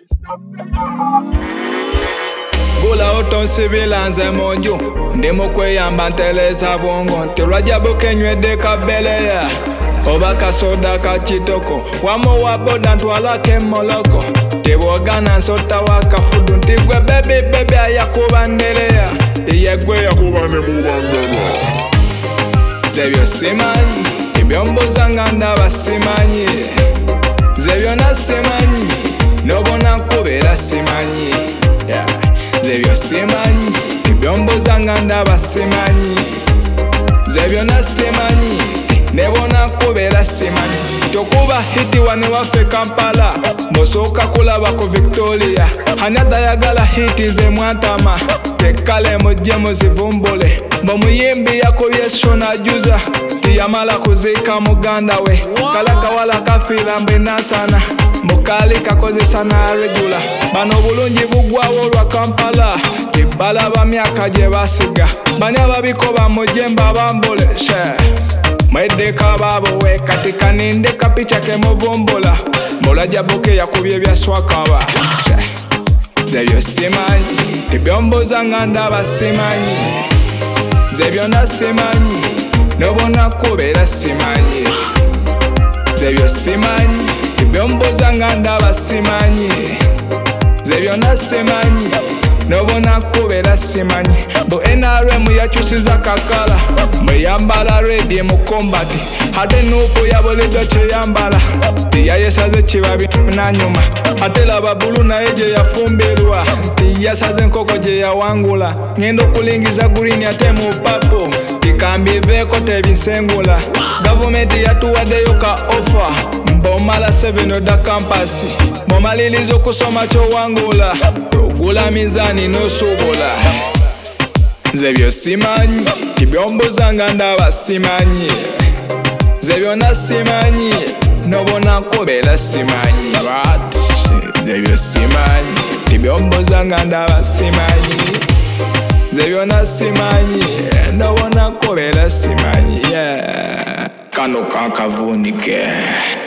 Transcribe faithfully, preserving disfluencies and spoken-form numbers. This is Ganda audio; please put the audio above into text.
Gula utonsibila nze munju ndimu kweyamba nteleza bwongo ntilwajja bukenywedde kabeleya oba kasoda ka kitoko wamu wa boda ntwalako emmoloko tebwogana nsota wa kafudu nti gwe bebi bebi ayakuba ndeleya iye gwe yakuba ne mubangana nze byo simanyi ebyombuza nga ndaba simanyi nze byonna simanyi nobona nkubeera simanyi yeah. Nze byo simanyi ebyombuza nga ndaba simanyi nze byonna simanyi nebona nkubeera simanyi tokuba hiti wane waffe Kampala mbosooka kulaba ku Victoria hanada yagala hiti ze mwantama tekale mujje muzivumbule mbomuyimbi yakubye Shona Juza tiyamala kuziika muganda we kalakawala kafiira mbe nasana mukali kakozesa na regula bano bulungi bugwawo olwa Kampala tibalaba myaka gye basiga bani ababikoba mujje mbabambule she mwedeka babo we katika ninde kapicha ke muvumbula mulaja buke yakubye bya swakaba nze byo simanyi ebyombuza nga ndaba simanyi nze byonna simanyi nobona kubeera simanyi nze byo simanyi ebyombuza nga ndaba simanyi nze byonna simanyi nobona kubeera simanyi bu N R M yakyusiza kakala mweyambala redi mu combat ate nuupu yabuliddwa kyeyambala tiyayesaze kibabi nanyuma ate laba bulu naye gye yafumbirwa tiyasaze enkoko gye yawangula ngenda okulingiza green ate mu papo tikambiveeko tebisengula gavumenti yatuwaddeyo ka offer mbomala seven oda kampasi momaliriza okusoma kyowangula togula mizani nosuubula nze byo simanyi ebyombuza nga ndaba simanyi nze byonna simanyi nobona nkubeera simanyi nze byo simanyi ebyombuza nga ndaba simanyi nze byonna simanyi nobona nkubeera simanyi kano kankavunike.